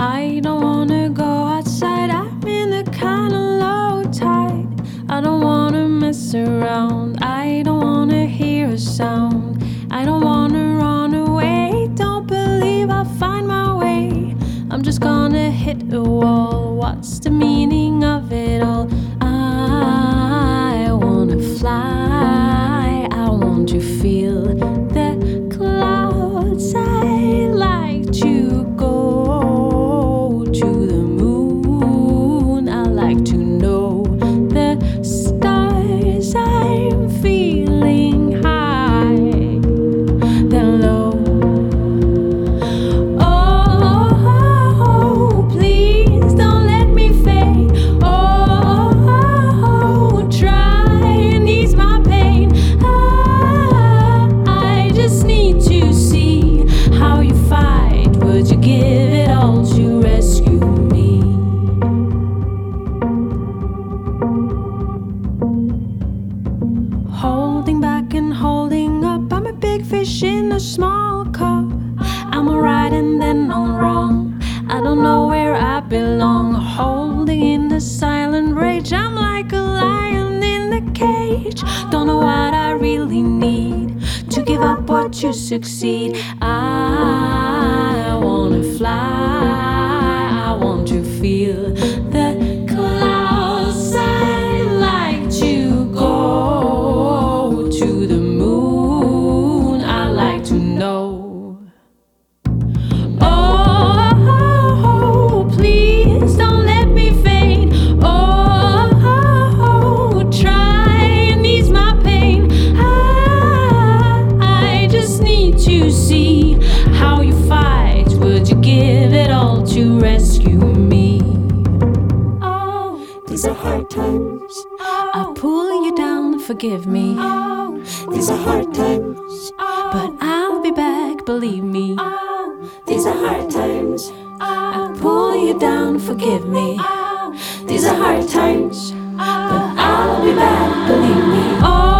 I don't wanna go outside, I'm in the kinda low tide. I don't wanna mess around, I don't wanna hear a sound. I don't wanna run away, don't believe I'll find my way. I'm just gonna hit a wall, what's the meaning of it all? I wanna fly, I want to feel the clouds. I like to go to the moon, I like to know the stars. I'm feeling high, then low. Oh, please don't let me fade. Oh, try and ease my pain. I just need to see how you fight. Would you give it all to rescue me? Holding back and holding up, I'm a big fish in a small cup. I'm alright and then I'm wrong, I don't know where I belong. Holding in the silent rage, I'm like a lion in the cage. Don't know what I really need to give up or to succeed. I wanna fly, I want to feel the clouds. I like to go to the moon, I like to know. Oh, please don't let me fade. Oh, try and ease my pain. I just need to see how you fight. Would you give it all to rescue me? Oh, These are hard times. I'll pull you down, forgive me. These are hard times. But I'll be back, believe me. These are hard times. I'll pull you down, forgive me. These are hard times. But I'll be back, believe me. Oh,